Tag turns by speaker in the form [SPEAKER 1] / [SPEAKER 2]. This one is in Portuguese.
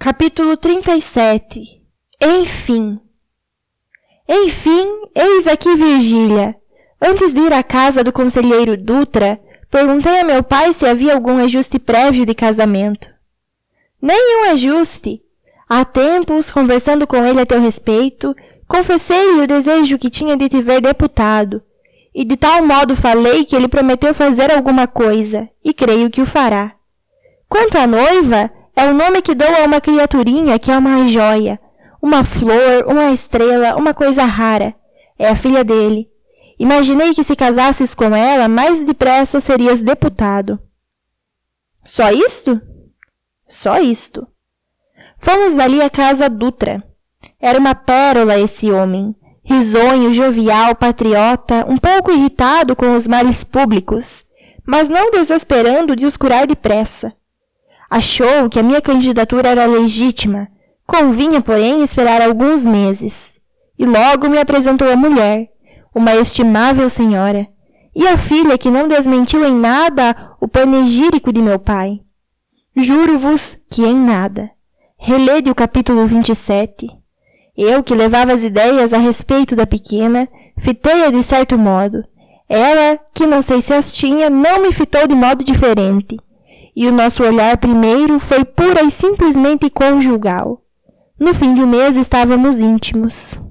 [SPEAKER 1] Capítulo 37. Enfim, eis aqui Virgília. Antes de ir à casa do conselheiro Dutra, perguntei a meu pai se havia algum ajuste prévio de casamento. Nenhum ajuste. Há tempos, conversando com ele a teu respeito, confessei-lhe o desejo que tinha de te ver deputado, e de tal modo falei que ele prometeu fazer alguma coisa, e creio que o fará. Quanto à noiva, é o nome que dou a uma criaturinha que é uma joia, uma flor, uma estrela, uma coisa rara. É a filha dele. Imaginei que se casasses com ela, mais depressa serias deputado. Só isto? Só isto. Fomos dali à casa Dutra. Era uma pérola esse homem, risonho, jovial, patriota, um pouco irritado com os males públicos, mas não desesperando de os curar depressa. Achou que a minha candidatura era legítima, convinha, porém, esperar alguns meses. E logo me apresentou a mulher, uma estimável senhora, e a filha que não desmentiu em nada o panegírico de meu pai. Juro-vos que em nada. Relede o capítulo 27. Eu, que levava as ideias a respeito da pequena, fitei-a de certo modo. Ela, que não sei se as tinha, não me fitou de modo diferente. E o nosso olhar primeiro foi pura e simplesmente conjugal. No fim do mês estávamos íntimos.